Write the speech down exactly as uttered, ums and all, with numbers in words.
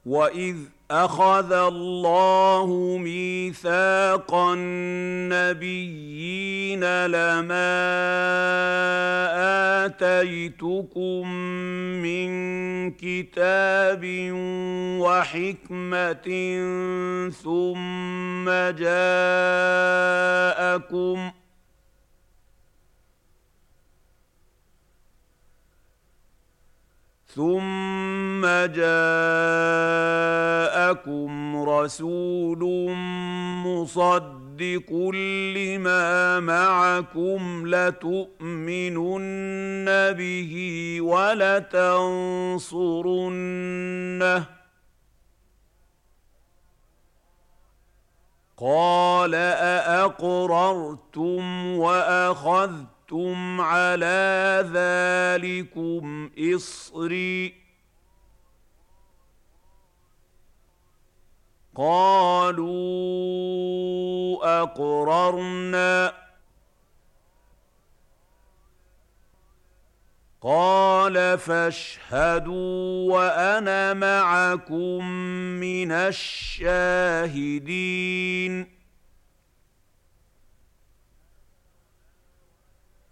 وَإِذْ أَخَذَ اللَّهُ مِيثَاقَ النَّبِيِّينَ لَمَا آتَيْتُكُم مِّن كِتَابٍ وَحِكْمَةٍ ثُمَّ جَاءَكُمْ ثُمَّ جَاءَكُمْ رَسُولٌ مُّصَدِّقٌ لِّمَا مَعَكُمْ لَتُؤْمِنُنَّ بِهِ وَلَتَنصُرُنَّهُ ۚ قَالَ أَأَقْرَرْتُمْ وَأَخَذْتُمْ عَلَىٰ ذَٰلِكُمْ إِصْرِي ۖ قَالُوا أَقْرَرْنَا ۚ قَالَ فَاشْهَدُوا وَأَنَا مَعَكُم مِّنَ الشَّاهِدِينَ